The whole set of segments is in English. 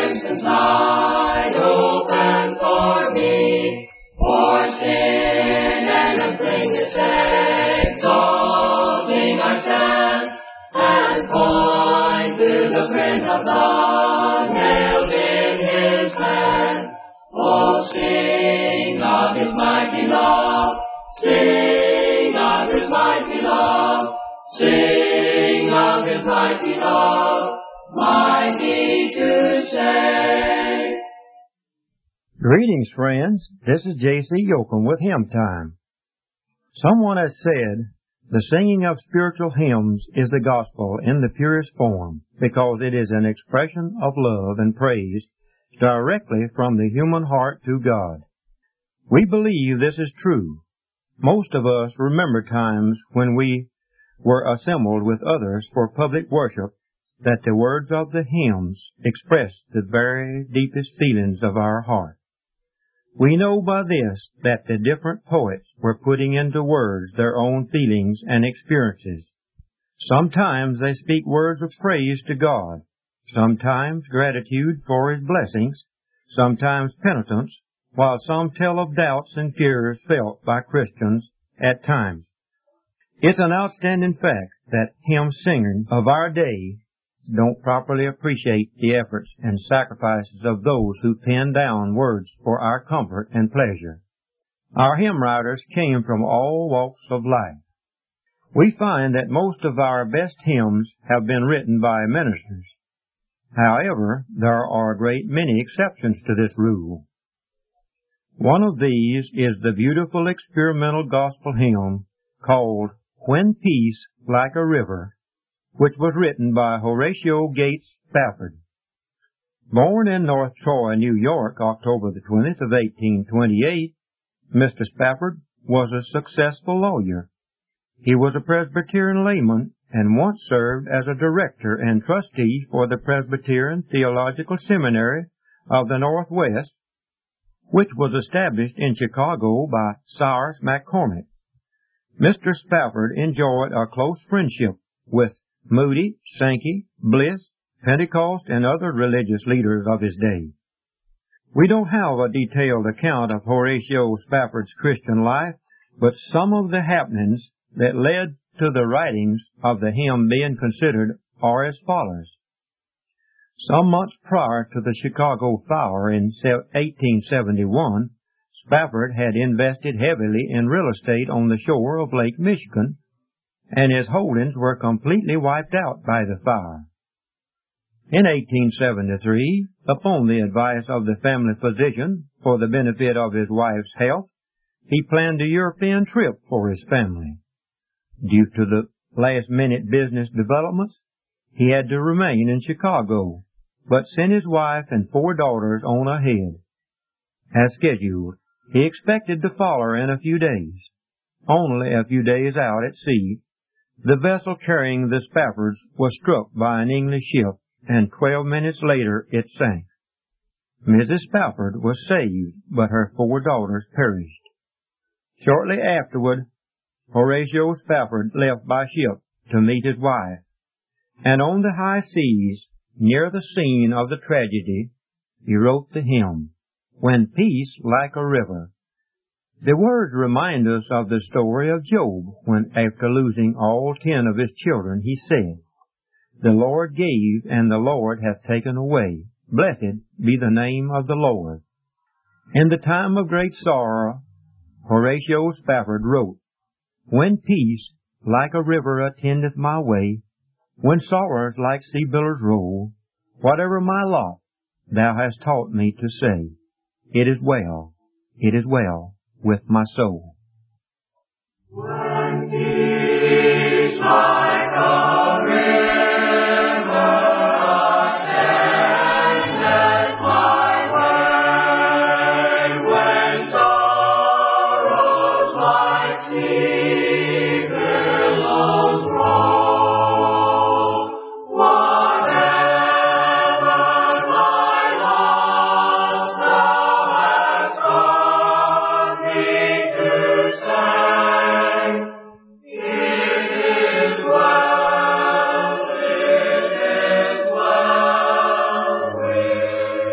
crimson tide open for me, for sin and uncleanness exalting I stand, and point to the print of the nails in his hand. Oh, sing of his mighty love, sing of his mighty love, sing of his mighty love, mighty to save. Greetings, friends. This is J.C. Yoakum with Hymn Time. Someone has said, the singing of spiritual hymns is the gospel in the purest form, because it is an expression of love and praise directly from the human heart to God. We believe this is true. Most of us remember times when we were assembled with others for public worship, that the words of the hymns expressed the very deepest feelings of our heart. We know by this that the different poets were putting into words their own feelings and experiences. Sometimes they speak words of praise to God, sometimes gratitude for His blessings, sometimes penitence, while some tell of doubts and fears felt by Christians at times. It's an outstanding fact that hymn singers of our day don't properly appreciate the efforts and sacrifices of those who pen down words for our comfort and pleasure. Our hymn writers came from all walks of life. We find that most of our best hymns have been written by ministers. However, there are a great many exceptions to this rule. One of these is the beautiful experimental gospel hymn called When Peace Like a River, which was written by Horatio Gates Spafford. Born in North Troy, New York, October the 20th of 1828, Mr. Spafford was a successful lawyer. He was a Presbyterian layman and once served as a director and trustee for the Presbyterian Theological Seminary of the Northwest, which was established in Chicago by Cyrus McCormick. Mr. Spafford enjoyed a close friendship with Moody, Sankey, Bliss, Pentecost, and other religious leaders of his day. We don't have a detailed account of Horatio Spafford's Christian life, but some of the happenings that led to the writings of the hymn being considered are as follows. Some months prior to the Chicago fire in 1871, Spafford had invested heavily in real estate on the shore of Lake Michigan, and his holdings were completely wiped out by the fire. In 1873, upon the advice of the family physician for the benefit of his wife's health, he planned a European trip for his family. Due to the last-minute business developments, he had to remain in Chicago, but sent his wife and 4 daughters on ahead. As scheduled, he expected to follow in a few days. Only a few days out at sea, the vessel carrying the Spaffords was struck by an English ship, and 12 minutes later it sank. Mrs. Spafford was saved, but her 4 daughters perished. Shortly afterward, Horatio Spafford left by ship to meet his wife, and on the high seas, near the scene of the tragedy, he wrote the hymn, When Peace Like a River. The words remind us of the story of Job, when after losing all 10 of his children, he said, The Lord gave, and the Lord hath taken away. Blessed be the name of the Lord. In the time of great sorrow, Horatio Spafford wrote, When peace like a river attendeth my way, when sorrows like sea billows roll, whatever my lot, thou hast taught me to say, it is well with my soul. When peace like a river attendeth my way, when sorrows like sea billows roll, whatever my lot thou hast taught me to say, it is well with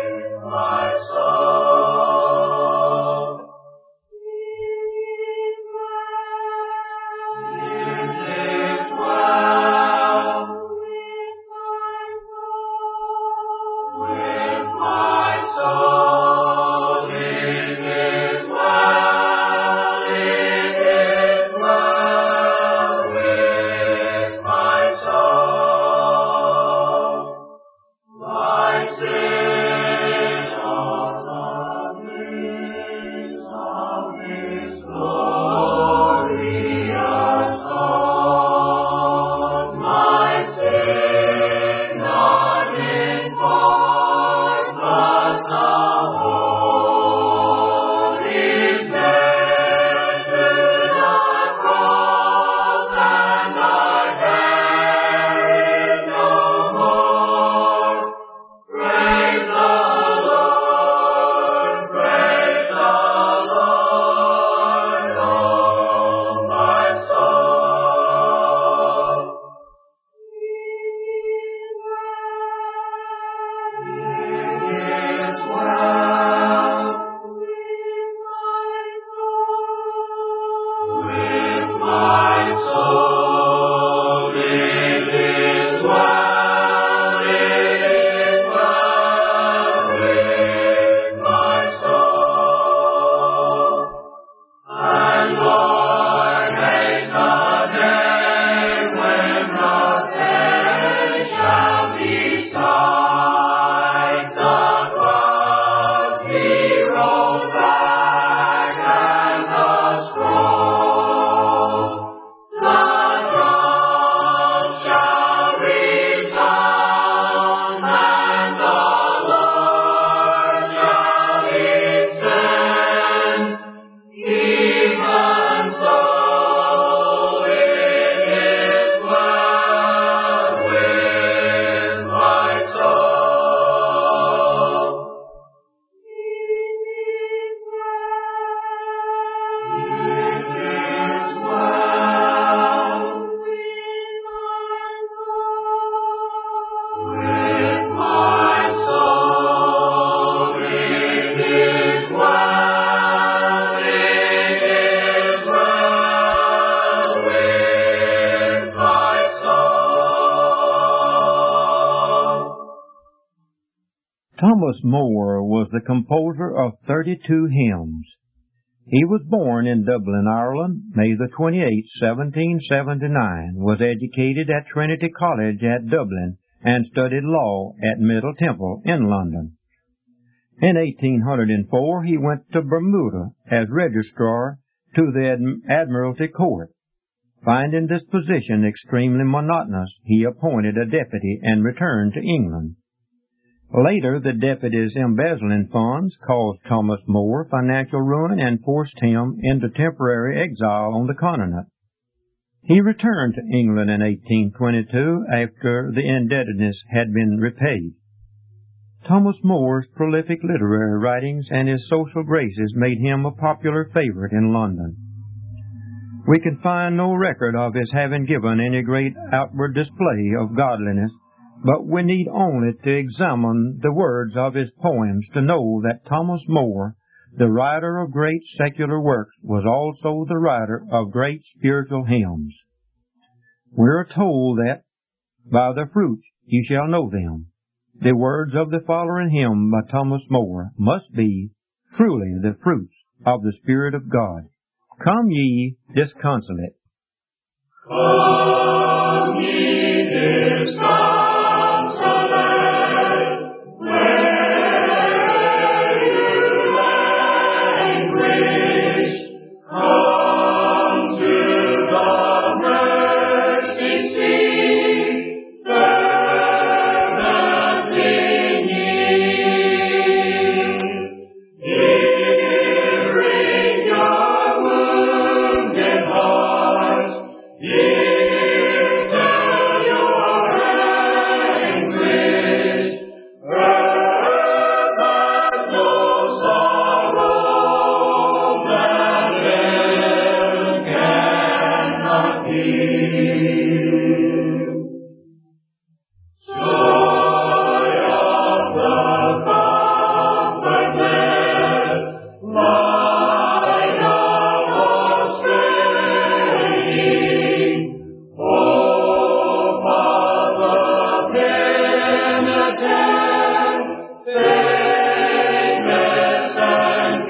Thomas Moore was the composer of 32 hymns. He was born in Dublin, Ireland, May the 28th, 1779, was educated at Trinity College at Dublin, and studied law at Middle Temple in London. In 1804, he went to Bermuda as registrar to the Admiralty Court. Finding this position extremely monotonous, he appointed a deputy and returned to England. Later, the deputy's embezzling funds caused Thomas Moore financial ruin and forced him into temporary exile on the continent. He returned to England in 1822 after the indebtedness had been repaid. Thomas Moore's prolific literary writings and his social graces made him a popular favorite in London. We can find no record of his having given any great outward display of godliness, but we need only to examine the words of his poems to know that Thomas Moore, the writer of great secular works, was also the writer of great spiritual hymns. We are told that, "By their fruits you shall know them." The words of the following hymn by Thomas Moore must be truly the fruits of the Spirit of God. Come ye disconsolate. Come ye disconsolate.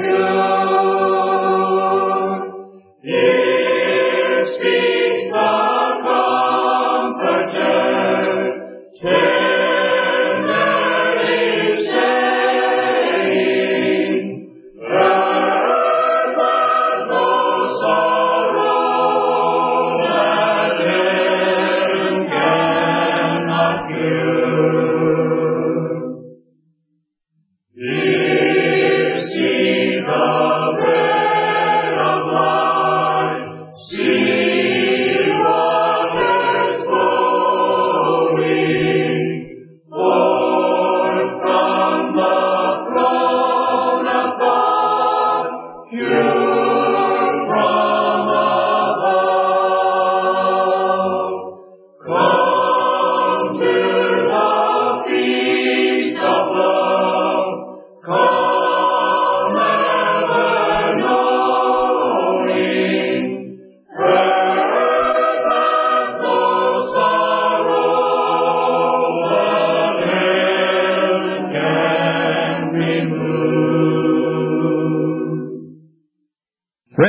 Speaks the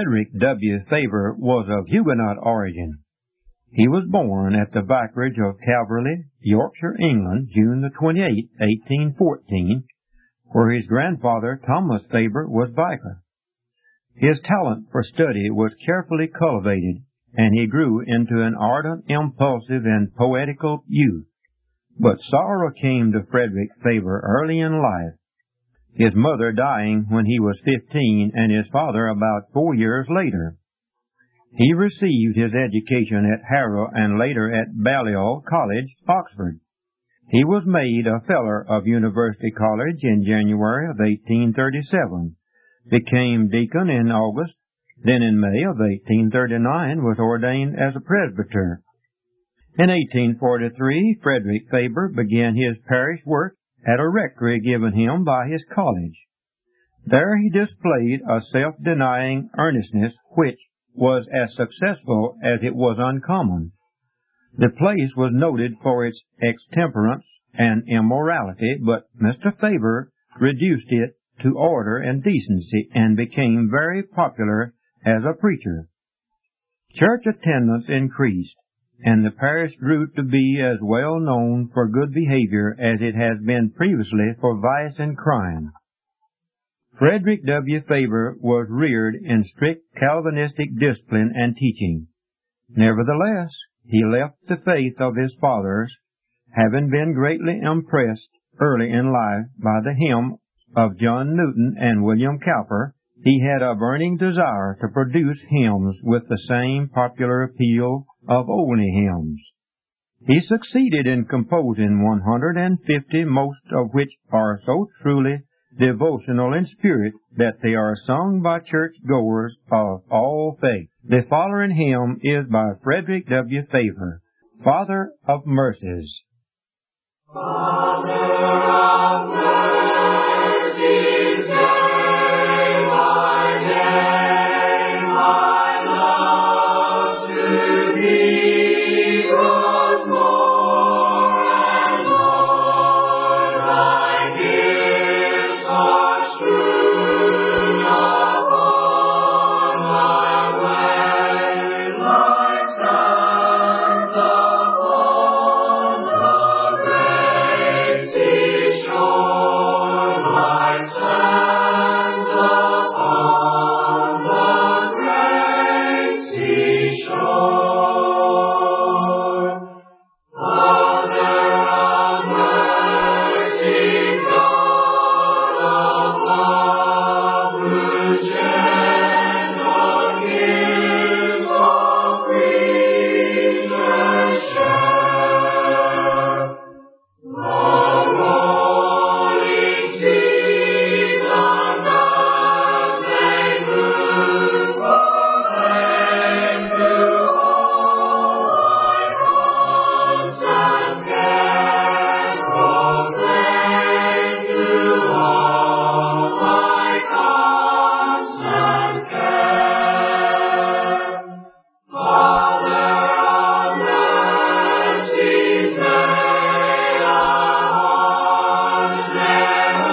Frederick W. Faber was of Huguenot origin. He was born at the vicarage of Calverley, Yorkshire, England, June the 28th, 1814, where his grandfather, Thomas Faber, was vicar. His talent for study was carefully cultivated, and he grew into an ardent, impulsive, and poetical youth. But sorrow came to Frederick Faber early in life, his mother dying when he was 15 and his father about 4 years later. He received his education at Harrow and later at Balliol College, Oxford. He was made a Fellow of University College in January of 1837, became deacon in August, then in May of 1839 was ordained as a presbyter. In 1843, Frederick Faber began his parish work at a rectory given him by his college. There he displayed a self-denying earnestness which was as successful as it was uncommon. The place was noted for its extemperance and immorality, but Mr. Faber reduced it to order and decency and became very popular as a preacher. Church attendance increased, and the parish grew to be as well known for good behavior as it has been previously for vice and crime. Frederick W. Faber was reared in strict Calvinistic discipline and teaching. Nevertheless, he left the faith of his fathers, having been greatly impressed early in life by the hymn of John Newton and William Cowper. He had a burning desire to produce hymns with the same popular appeal of oldie hymns. He succeeded in composing 150, most of which are so truly devotional in spirit that they are sung by church-goers of all faiths. The following hymn is by Frederick W. Faber, Father of Mercies. Father of mercies, day by day, my love to thee grows more and more. Thy gifts are strewn upon my way, like sands upon the great seashore, like sands upon the great seashore. Father of mercies, God of love, whose gentle gifts all creatures share. The rolling seas on earth they move, proclaim to all thy constant care. Proclaim to all thy constant care. Father of mercies, may our hearts ne'er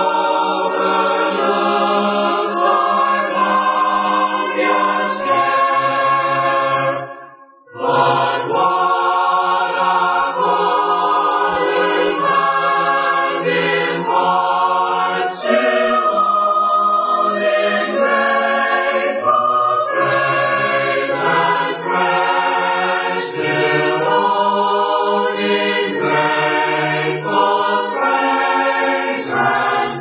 overlook thy bounteous care. But what our fallen hand imparts, still hold in grateful praise and prayer. Still hold in grateful praise and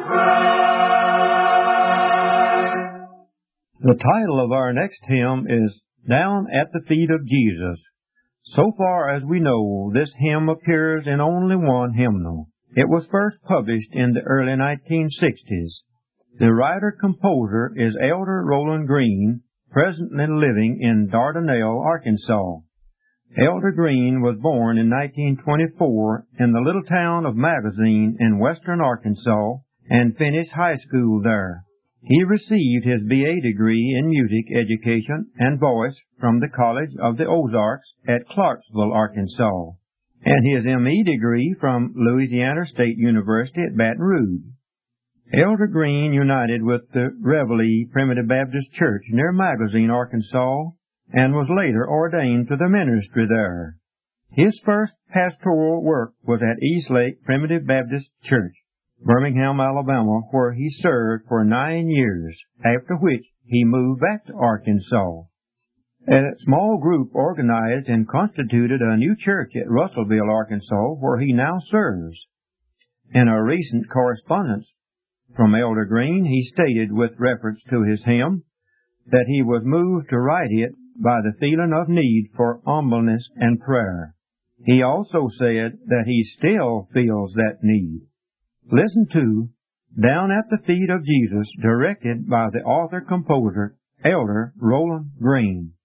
prayer. The title of our next hymn is Down at the Feet of Jesus. So far as we know, this hymn appears in only one hymnal. It was first published in the early 1960s. The writer-composer is Elder Roland Green, presently living in Dardanelle, Arkansas. Elder Green was born in 1924 in the little town of Magazine in western Arkansas and finished high school there. He received his B.A. degree in music education and voice from the College of the Ozarks at Clarksville, Arkansas, and his M.E. degree from Louisiana State University at Baton Rouge. Elder Green united with the Reveille Primitive Baptist Church near Magazine, Arkansas, and was later ordained to the ministry there. His first pastoral work was at East Lake Primitive Baptist Church, Birmingham, Alabama, where he served for 9 years, after which he moved back to Arkansas. A small group organized and constituted a new church at Russellville, Arkansas, where he now serves. In a recent correspondence from Elder Green, he stated with reference to his hymn that he was moved to write it by the feeling of need for humbleness and prayer. He also said that he still feels that need. Listen to Down at the Feet of Jesus, directed by the author-composer, Elder Roland Green.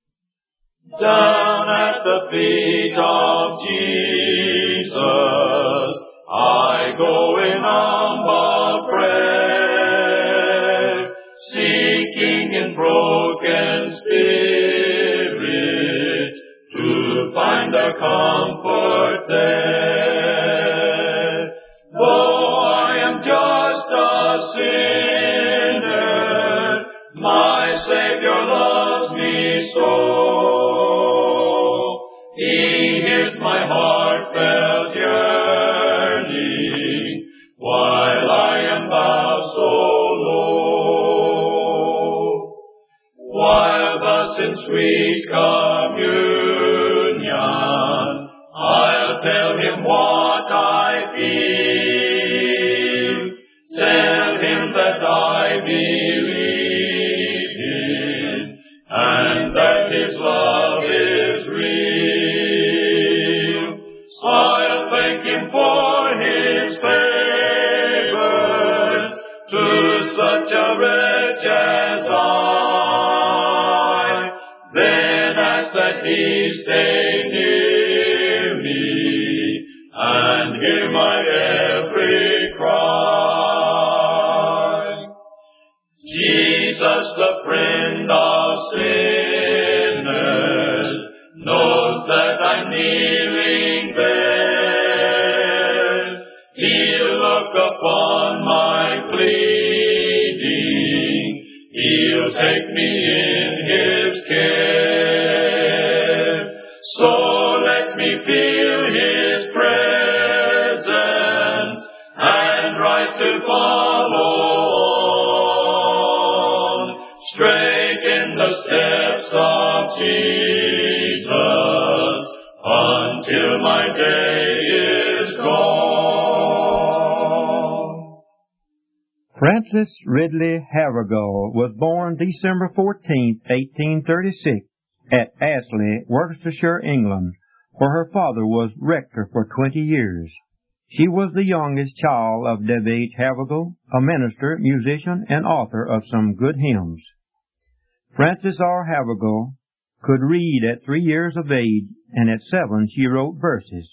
Down at the feet of Jesus, I go in humble prayer, seeking in broken spirit to find the comfort there. Though I am just a sinner, my Savior loves me so. He hears my heartfelt yearning while I am bowed so low. While thus in sweet communion, I'll tell him what I feel. Tell him that I believe him and that his love is real. I'll thank him for his favors to such a wretch as I. Then ask that he stay near me and hear my every cry. Jesus, the friend of sinners, knows that I'm kneeling there. He'll look upon my pleading. He'll take me in his care. So let me feel his presence and rise to follow on, straight in the steps of Jesus, until my day is gone. Francis Ridley Havergal was born December 14, 1836, at Astley, Worcestershire, England, where her father was rector for 20 years. She was the youngest child of W. H. Havergal, a minister, musician, and author of some good hymns. Frances R. Havergal could read at 3 years of age, and at 7 she wrote verses.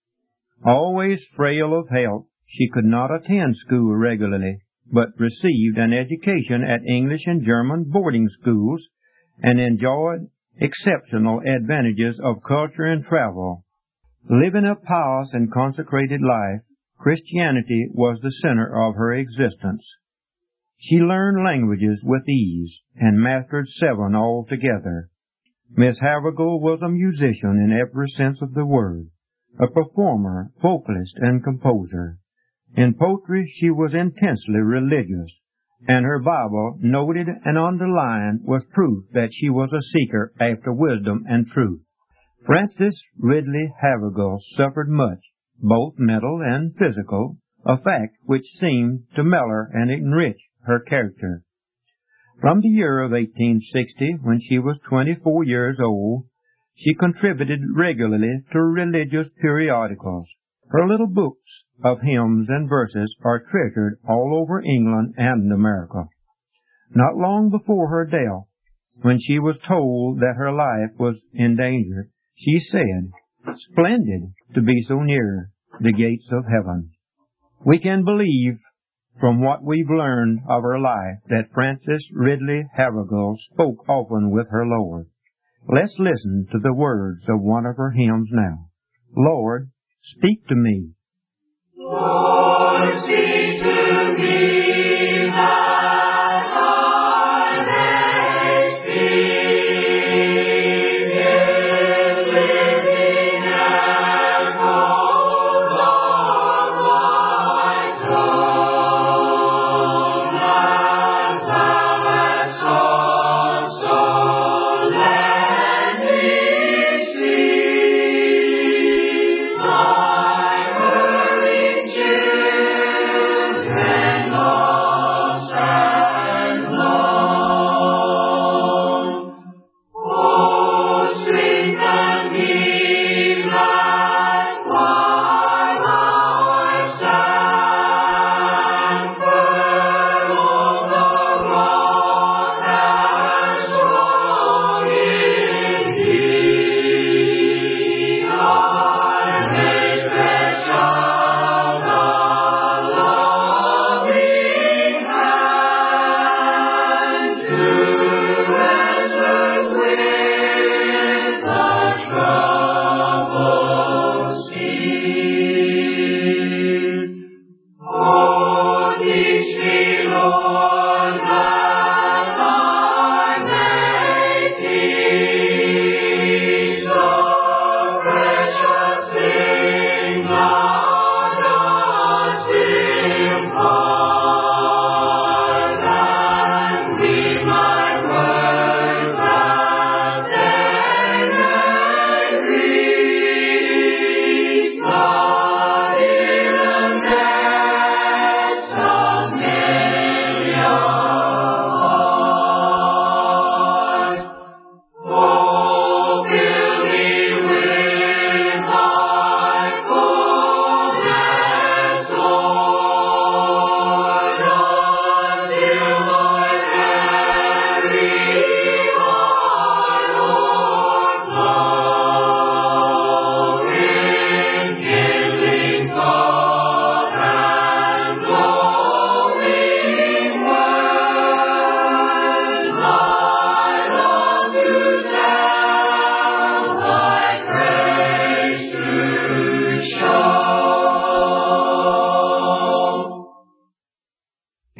Always frail of health, she could not attend school regularly, but received an education at English and German boarding schools and enjoyed exceptional advantages of culture and travel. Living a pious and consecrated life, Christianity was the center of her existence. She learned languages with ease and mastered 7 altogether. Miss Havergal was a musician in every sense of the word, a performer, vocalist, and composer. In poetry she was intensely religious, and her Bible, noted and underlined, was proof that she was a seeker after wisdom and truth. Frances Ridley Havergal suffered much, both mental and physical, a fact which seemed to mellow and enrich her character. From the year of 1860, when she was 24 years old, she contributed regularly to religious periodicals. Her little books of hymns and verses are treasured all over England and America. Not long before her death, when she was told that her life was in danger, she said, "Splendid to be so near the gates of heaven." We can believe from what we've learned of her life that Frances Ridley Havergal spoke often with her Lord. Let's listen to the words of one of her hymns now. Lord, speak to me. Lord, speak to me.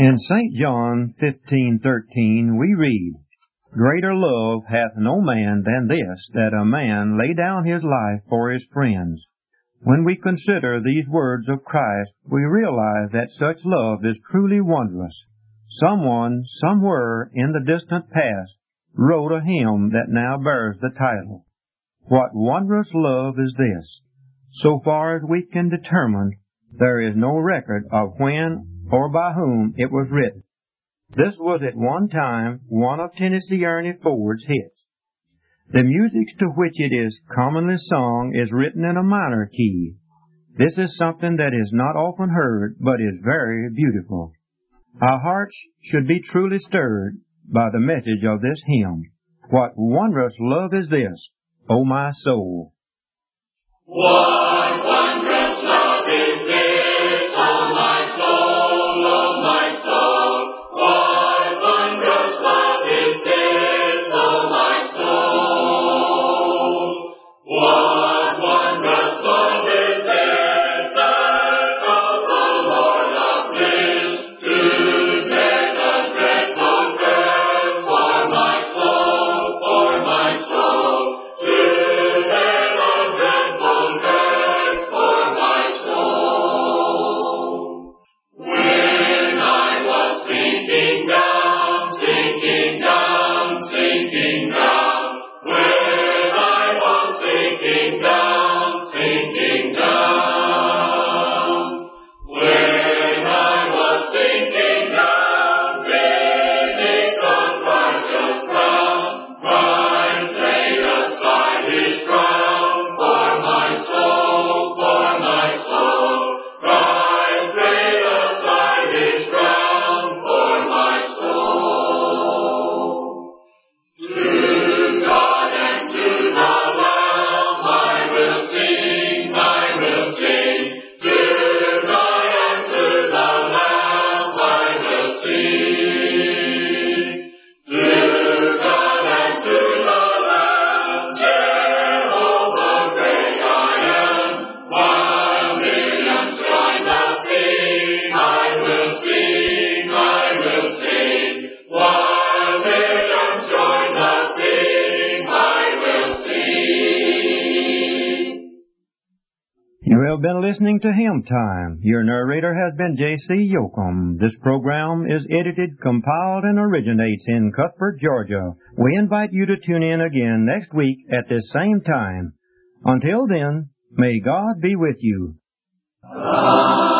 In St. John 15:13 we read, Greater love hath no man than this, that a man lay down his life for his friends. When we consider these words of Christ, we realize that such love is truly wondrous. Someone, somewhere in the distant past, wrote a hymn that now bears the title, What Wondrous Love Is This? So far as we can determine, there is no record of when or by whom it was written. This was at one time one of Tennessee Ernie Ford's hits. The music to which it is commonly sung is written in a minor key. This is something that is not often heard, but is very beautiful. Our hearts should be truly stirred by the message of this hymn. What wondrous love is this, O my soul! What wondrous love is this, O my soul, O my soul! What wondrous love is this, O my soul! What wondrous love is this, that of the Lord of bliss, to bear the dreadful curse for my soul, for my soul, to bear the dreadful curse for my soul. When I was sinking down, sinking down, sinking down, when I was sinking down, sinking down, when I was sinking down, beneath the righteous ground, Christ laid aside his crown for my soul, for my soul. Christ laid aside his crown for my soul. To God and to the Lamb I will sing, I will sing. To God and to the Lamb I will sing. To God and to the Lamb, Jehovah great I am. While millions join the theme, I will sing, I will sing. While millions join the theme, I will sing. You have been listening to Hymn Time. Your narrator has been J.C. Yoakum. This program is edited, compiled, and originates in Cuthbert, Georgia. We invite you to tune in again next week at this same time. Until then, may God be with you. Amen.